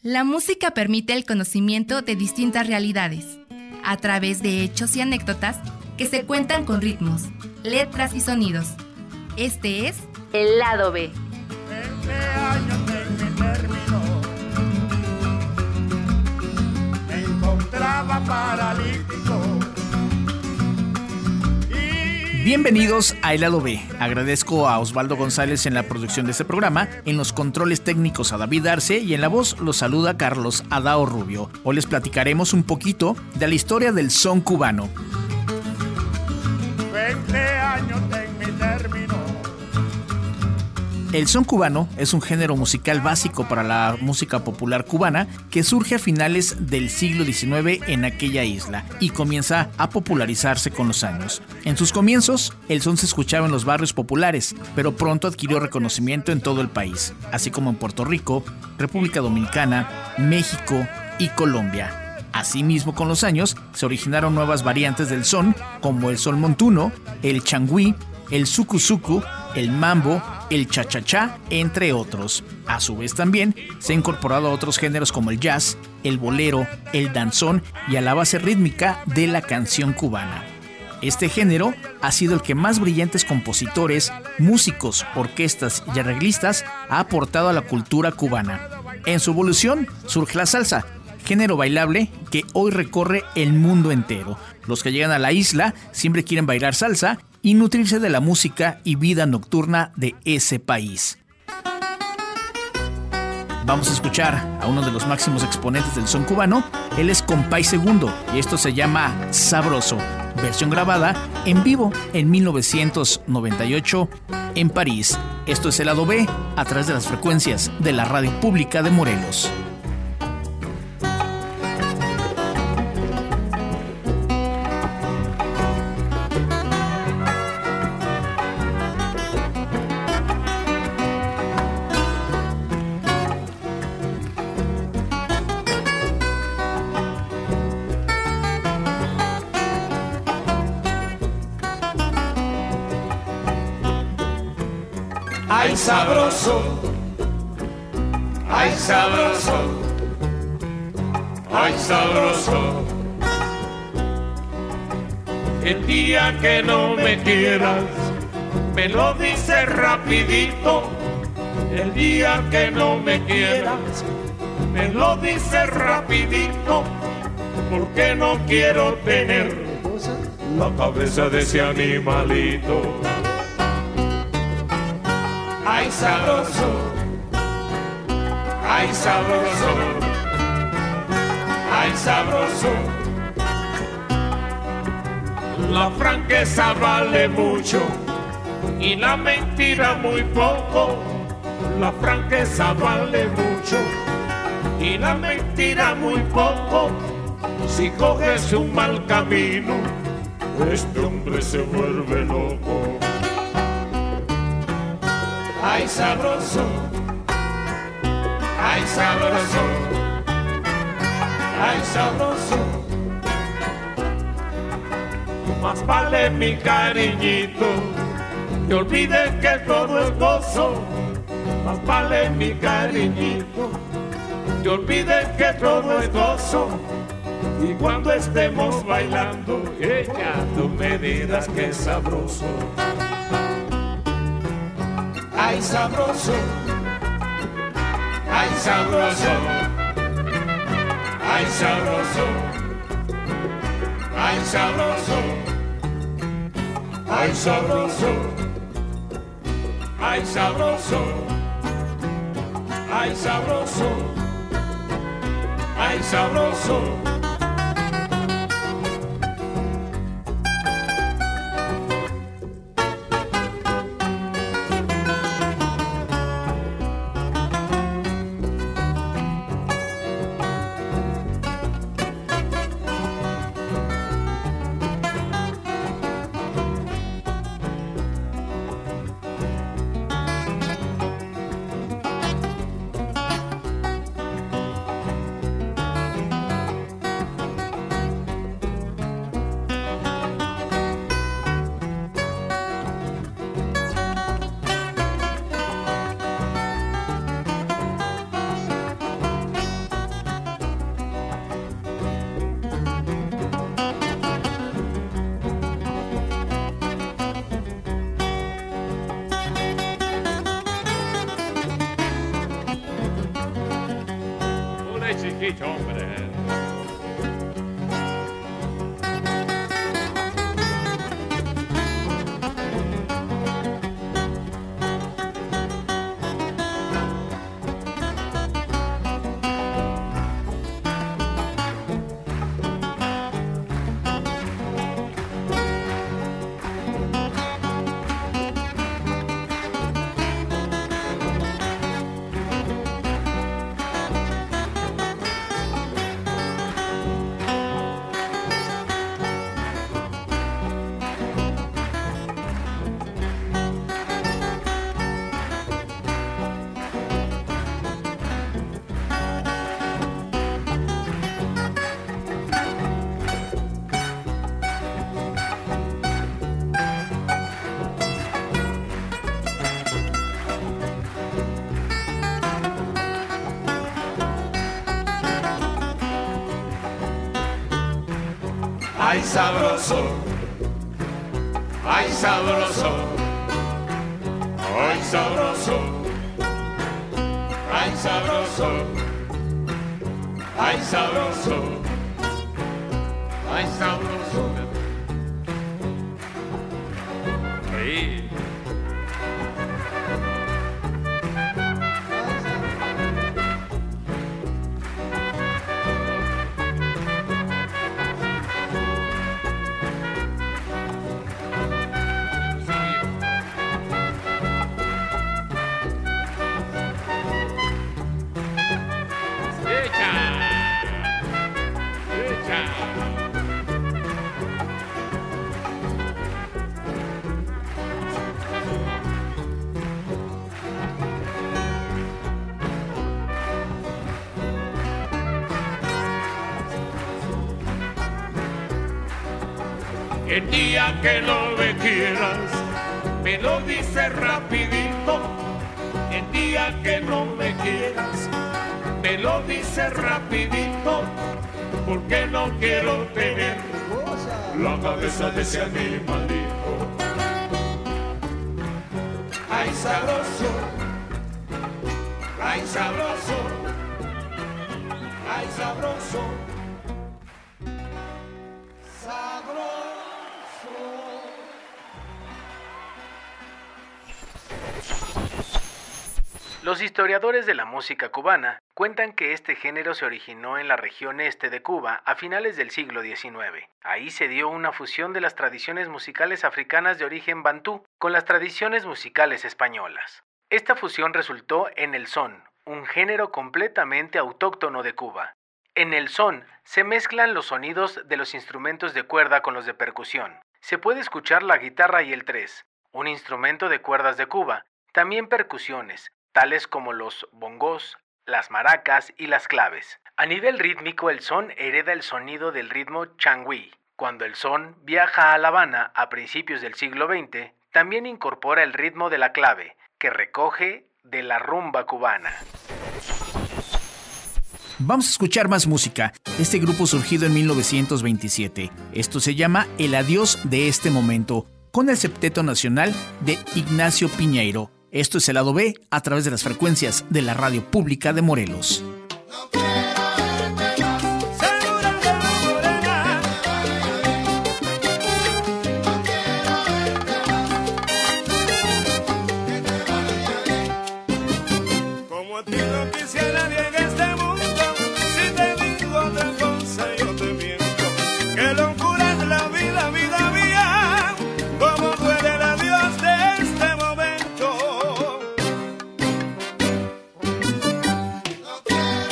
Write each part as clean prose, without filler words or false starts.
La música permite el conocimiento de distintas realidades, a través de hechos y anécdotas que se cuentan con ritmos, letras y sonidos. Este es el lado B. 20 años en mi término, me encontraba paralítico. Bienvenidos a El Lado B. Agradezco a Osvaldo González en la producción de este programa, en los controles técnicos a David Arce y en la voz los saluda Carlos Adao Rubio. Hoy les platicaremos un poquito de la historia del son cubano. 20 años en mi término. El son cubano es un género musical básico para la música popular cubana que surge a finales del siglo XIX en aquella isla y comienza a popularizarse con los años. En sus comienzos, el son se escuchaba en los barrios populares, pero pronto adquirió reconocimiento en todo el país, así como en Puerto Rico, República Dominicana, México y Colombia. Asimismo, con los años, se originaron nuevas variantes del son, como el son montuno, el changüí, el suku-suku, el mambo, el cha-cha-cha, entre otros. A su vez también se ha incorporado a otros géneros como el jazz, el bolero, el danzón y a la base rítmica de la canción cubana. Este género ha sido el que más brillantes compositores, músicos, orquestas y arreglistas ha aportado a la cultura cubana. En su evolución surge la salsa, género bailable que hoy recorre el mundo entero. Los que llegan a la isla siempre quieren bailar salsa y nutrirse de la música y vida nocturna de ese país. Vamos a escuchar a uno de los máximos exponentes del son cubano. Él es Compay Segundo y esto se llama Sabroso, versión grabada en vivo en 1998 en París. Esto es el lado B a través de las frecuencias de la Radio Pública de Morelos. Ay sabroso, ay sabroso, ay sabroso. El día que no me quieras, me lo dices rapidito. El día que no me quieras, me lo dices rapidito. Porque no quiero tener la cabeza de ese animalito. Ay sabroso, ay sabroso, ay sabroso. La franqueza vale mucho y la mentira muy poco. La franqueza vale mucho y la mentira muy poco. Si coges un mal camino, este hombre se vuelve loco. Ay sabroso, ay sabroso, ay sabroso. Más vale mi cariñito, que olvides que todo es gozo. Más vale mi cariñito, que olvides que todo es gozo. Y cuando estemos bailando, ella, tú me dirás que es sabroso. Ay sabroso, ay sabroso, ay sabroso, ay sabroso, ay sabroso, ay sabroso, ay sabroso, ay sabroso. Órale, chiquillo, hombre. Ay sabroso, ay sabroso, ay sabroso, ay sabroso, ay sabroso, ay sabroso. Sí. El día que no me quieras, me lo dices rapidito. El día que no me quieras, me lo dices rapidito. Porque no quiero tener la cabeza de ese animalito. Ay sabroso, ay sabroso, ay sabroso. Los historiadores de la música cubana cuentan que este género se originó en la región este de Cuba a finales del siglo XIX. Ahí se dio una fusión de las tradiciones musicales africanas de origen bantú con las tradiciones musicales españolas. Esta fusión resultó en el son, un género completamente autóctono de Cuba. En el son se mezclan los sonidos de los instrumentos de cuerda con los de percusión. Se puede escuchar la guitarra y el tres, un instrumento de cuerdas de Cuba, también percusiones, tales como los bongos, las maracas y las claves. A nivel rítmico, el son hereda el sonido del ritmo changüí. Cuando el son viaja a La Habana a principios del siglo XX, también incorpora el ritmo de la clave, que recoge de la rumba cubana. Vamos a escuchar más música. Este grupo surgido en 1927. Esto se llama El Adiós de este momento, con el Septeto Nacional de Ignacio Piñeiro. Esto es el lado B a través de las frecuencias de la Radio Pública de Morelos. Como a ti no quisiera nadie en este mundo, si te digo otra cosa yo te miento. Qué locura es la vida, vida mía, como duele el adiós de este momento. No quiero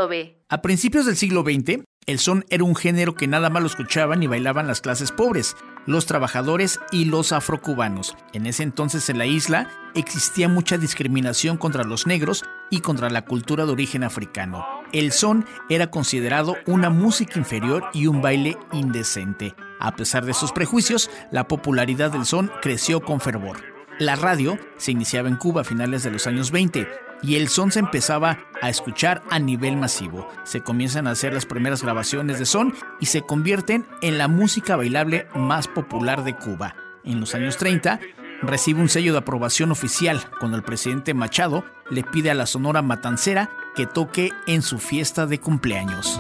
lado B. A principios del siglo XX, el son era un género que nada más lo escuchaban y bailaban las clases pobres, los trabajadores y los afrocubanos. En ese entonces en la isla existía mucha discriminación contra los negros y contra la cultura de origen africano. El son era considerado una música inferior y un baile indecente. A pesar de esos prejuicios, la popularidad del son creció con fervor. La radio se iniciaba en Cuba a finales de los años 20 y el son se empezaba a escuchar a nivel masivo. Se comienzan a hacer las primeras grabaciones de son y se convierten en la música bailable más popular de Cuba. En los años 30, recibe un sello de aprobación oficial cuando el presidente Machado le pide a la Sonora Matancera que toque en su fiesta de cumpleaños.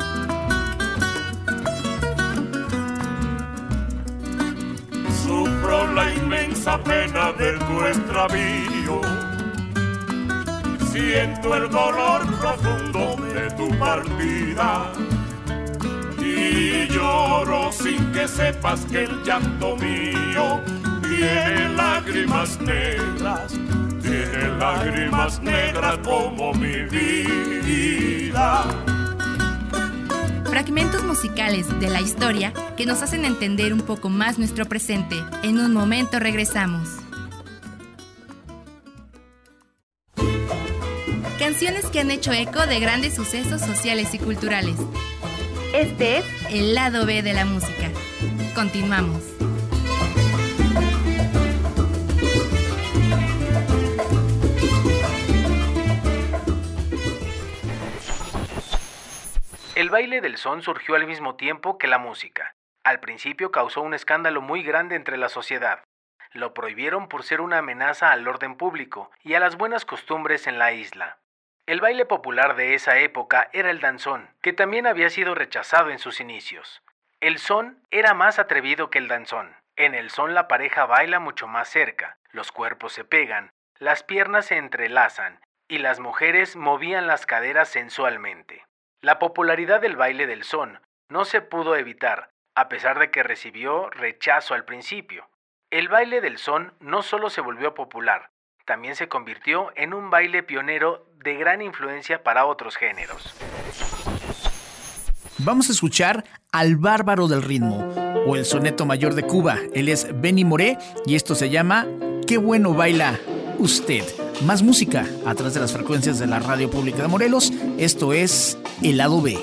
Sufro la inmensa pena de tu extravío, siento el dolor profundo de tu partida y lloro sin que sepas que el llanto mío tiene lágrimas negras como mi vida. Fragmentos musicales de la historia que nos hacen entender un poco más nuestro presente. En un momento regresamos. Canciones que han hecho eco de grandes sucesos sociales y culturales. Este es el lado B de la música. Continuamos. El baile del son surgió al mismo tiempo que la música. Al principio causó un escándalo muy grande entre la sociedad. Lo prohibieron por ser una amenaza al orden público y a las buenas costumbres en la isla. El baile popular de esa época era el danzón, que también había sido rechazado en sus inicios. El son era más atrevido que el danzón. En el son la pareja baila mucho más cerca, los cuerpos se pegan, las piernas se entrelazan y las mujeres movían las caderas sensualmente. La popularidad del baile del son no se pudo evitar, a pesar de que recibió rechazo al principio. El baile del son no solo se volvió popular, también se convirtió en un baile pionero de gran influencia para otros géneros. Vamos a escuchar al bárbaro del ritmo, o el soneto mayor de Cuba. Él es Benny Moré y esto se llama Qué bueno baila usted. Más música a través de las frecuencias de la Radio Pública de Morelos. Esto es El Lado B.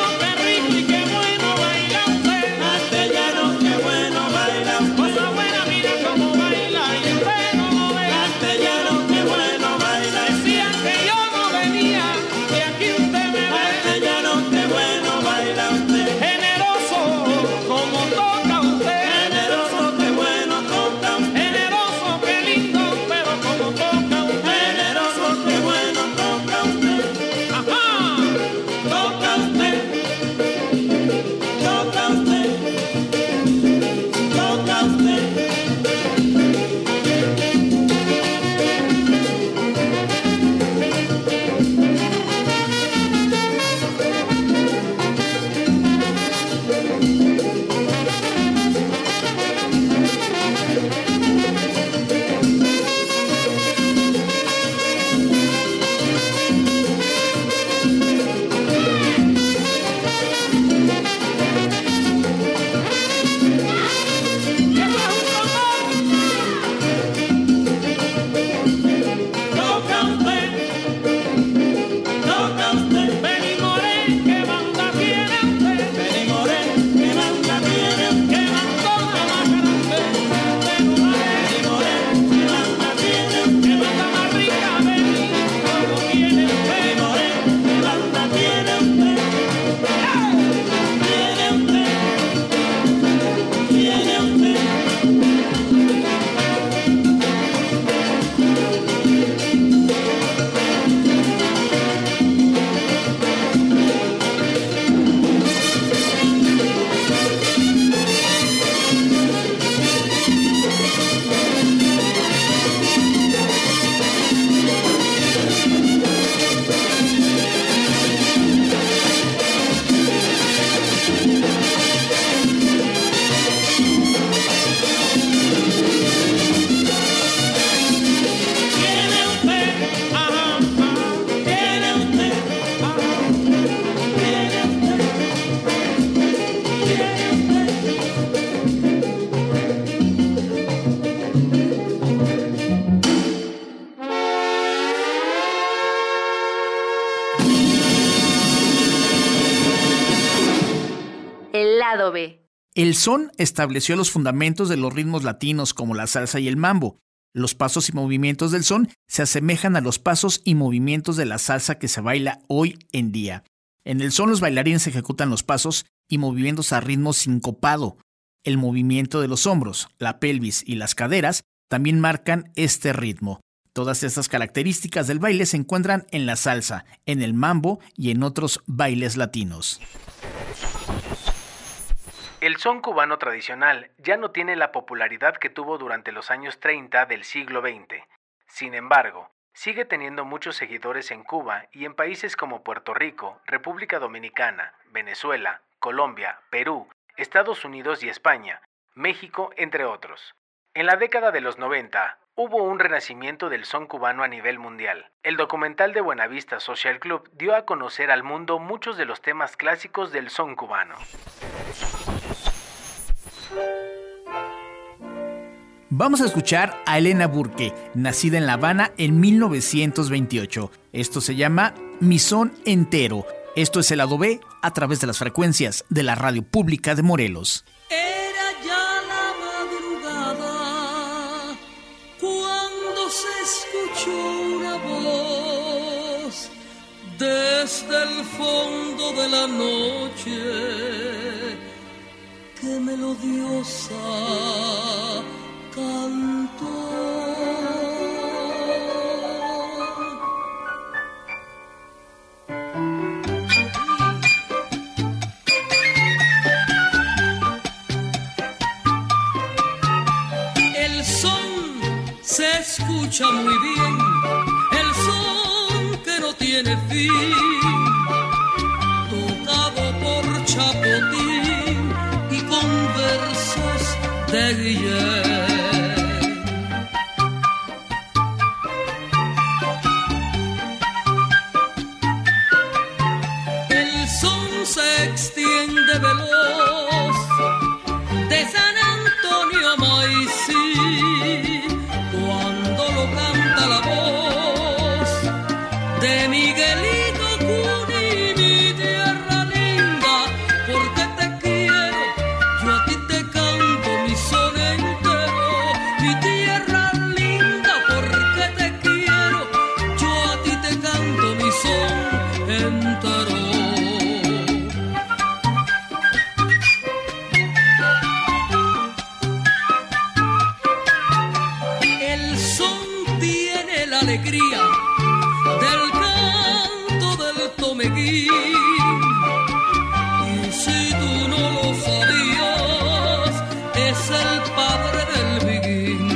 Cosa buena mi El son estableció los fundamentos de los ritmos latinos como la salsa y el mambo. Los pasos y movimientos del son se asemejan a los pasos y movimientos de la salsa que se baila hoy en día. En el son los bailarines ejecutan los pasos y movimientos a ritmo sincopado. El movimiento de los hombros, la pelvis y las caderas también marcan este ritmo. Todas estas características del baile se encuentran en la salsa, en el mambo y en otros bailes latinos. El son cubano tradicional ya no tiene la popularidad que tuvo durante los años 30 del siglo XX. Sin embargo, sigue teniendo muchos seguidores en Cuba y en países como Puerto Rico, República Dominicana, Venezuela, Colombia, Perú, Estados Unidos y España, México, entre otros. En la década de los 90, hubo un renacimiento del son cubano a nivel mundial. El documental de Buenavista Social Club dio a conocer al mundo muchos de los temas clásicos del son cubano. Vamos a escuchar a Elena Burke, nacida en La Habana en 1928. Esto se llama Mi Son Entero. Esto es el lado B a través de las frecuencias de la Radio Pública de Morelos. Era ya la madrugada cuando se escuchó una voz desde el fondo de la noche que melodiosa cantó. El son se escucha muy bien, el son que no tiene fin, tocado por Chapotín y con versos de Guillén. El son se extiende veloz de San Antonio a Maicí, cuando lo canta la voz de Miguelito Cuní, mi tierra linda, porque te quiero, yo a ti te canto mi son entero, mi tierra linda, porque te quiero, yo a ti te canto mi son entero. Alegría del canto del tomeguín, y si tú no lo sabías, es el padre del biguín.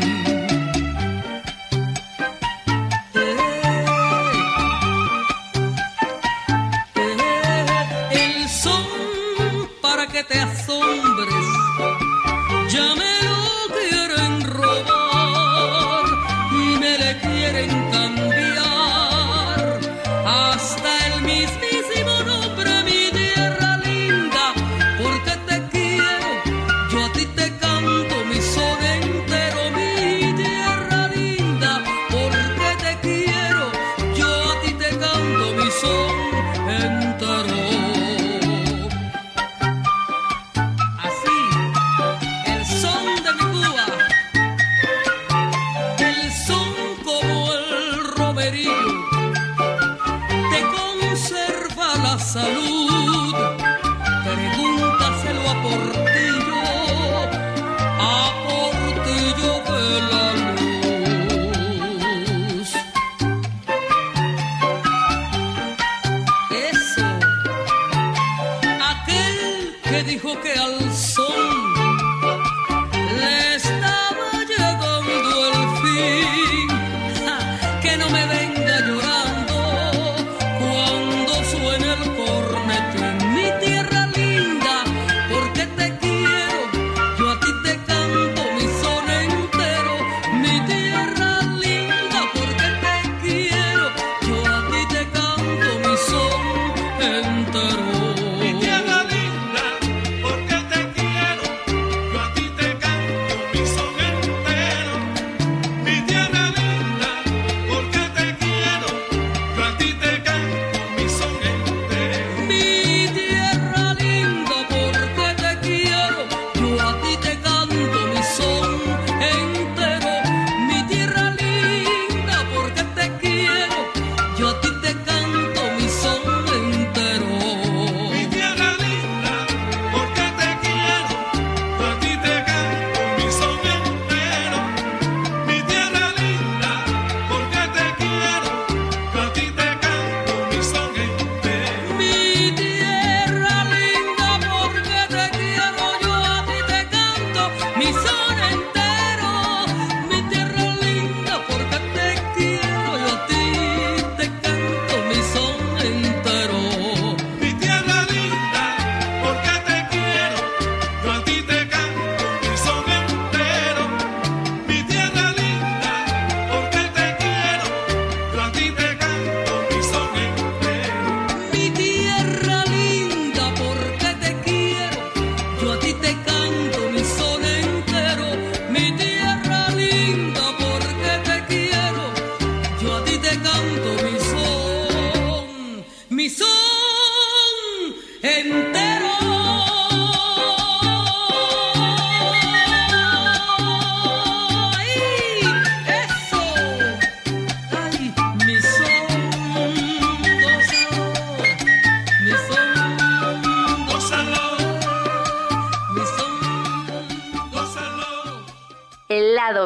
El son para que te asombres, ya me lo quieren robar y me le quieren cambiar hasta el mismísimo nombre, mi tierra linda, porque te quiero, yo a ti te canto mi son entero, mi tierra linda, porque te quiero, yo a ti te canto mi son entero. Así, el son de mi Cuba, el son como el romerillo, te conserva la salud. Pregúntaselo a Portillo de la Luz. Eso, aquel que dijo que al son le estaba llegando el fin, que no me venga llorando cuando suene el cornetín, mi tierra linda, porque te quiero, yo a ti te canto mi son entero, mi tierra linda, porque te quiero, yo a ti te canto mi son entero. Mi tierra linda, porque te quiero,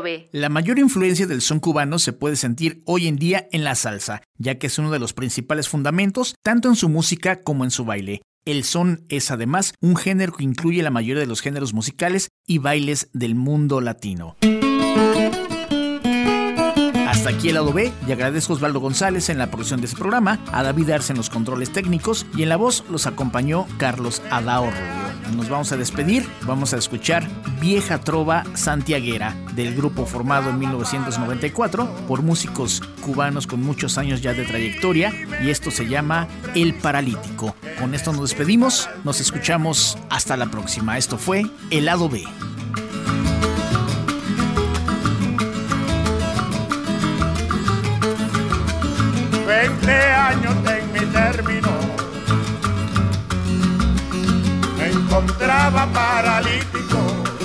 B. La mayor influencia del son cubano se puede sentir hoy en día en la salsa, ya que es uno de los principales fundamentos tanto en su música como en su baile. El son es además un género que incluye la mayoría de los géneros musicales y bailes del mundo latino. Hasta aquí el lado B, y agradezco a Osvaldo González en la producción de este programa, a David Arce en los controles técnicos, y en la voz los acompañó Carlos Adao Rubio. Nos vamos a despedir, vamos a escuchar Vieja Trova Santiaguera, del grupo formado en 1994 por músicos cubanos con muchos años ya de trayectoria, y esto se llama El Paralítico. Con esto nos despedimos, nos escuchamos hasta la próxima. Esto fue el lado B. 20 años en mi término, me encontraba paralítico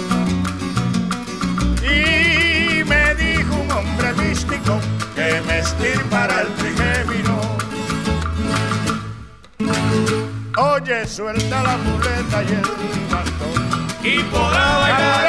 y me dijo un hombre místico que me estirpara el trigémino. Oye, suelta la muleta y el bastón y podrá bailar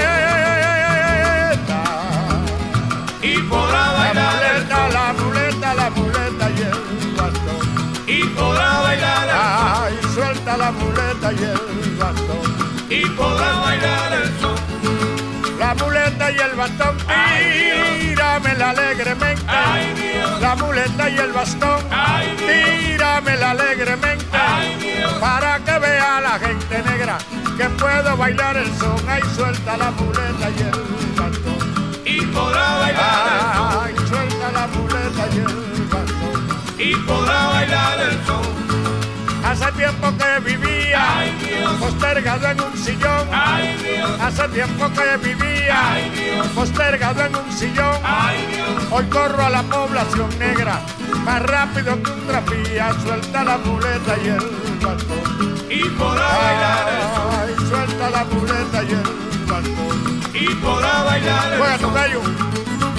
y podrá bailar la muleta y el bastón y podrá bailar ay, suelta la muleta y el bastón y podrá bailar el son. La muleta y el bastón, tíramela alegremente. Ay, Dios. La muleta y el bastón, tíramela alegremente. Ay, Dios. Para que vea la gente negra que puedo bailar el son. Ay, suelta la muleta y el bastón y podrá bailar el son. Ay, suelta la muleta y el bastón y podrá bailar el son. Hace tiempo que vivía ay, Dios. Postergado en un sillón. Ay, Dios. Hace tiempo que vivía ay, Dios. Postergado en un sillón. Ay, Dios. Hoy corro a la población negra más rápido que un tranvía. Suelta la muleta y el bastón y podrá bailar el son. Ay, suelta la muleta y el bastón y podrá bailar el son. Juega tu gallo.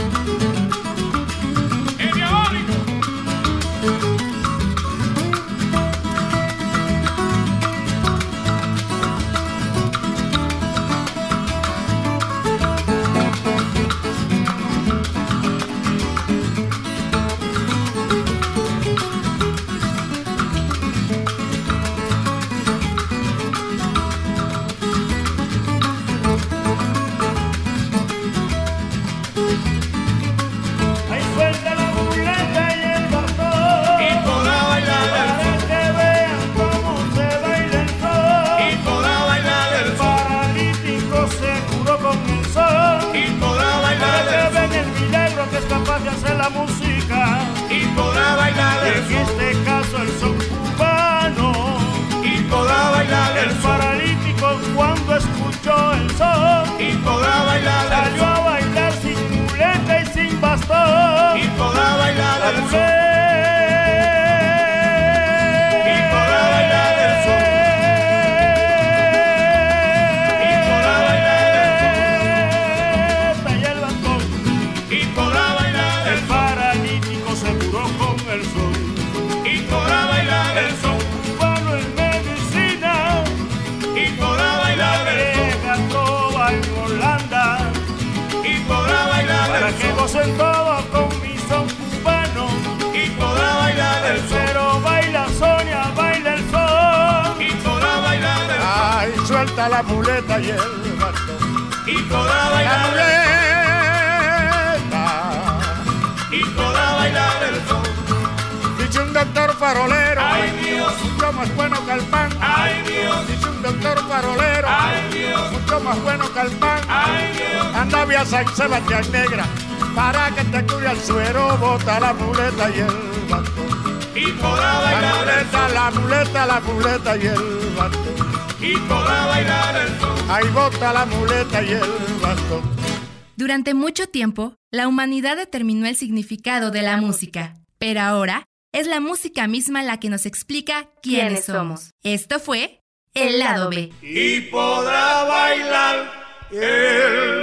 En todo con mi son cubano y podrá bailar el son. Pero baila Sonia, baila el son y podrá bailar el son. Ay, suelta la muleta y el bastón y podrá bailar la muleta y podrá bailar el son. Dice un doctor farolero, ay Dios, mucho más bueno que el pan. Ay Dios, dice un doctor farolero, ay Dios, mucho más bueno que el pan. Ay Dios, anda vía San Sebastián negra. Para que te cure el suero, bota la muleta y el bastón y podrá bailar la muleta, la muleta, la muleta y el bastón y podrá bailar el son. Ahí bota la muleta y el bastón. Durante mucho tiempo, la humanidad determinó el significado de la música, pero ahora es la música misma la que nos explica quiénes somos. Esto fue el lado B. Y podrá bailar el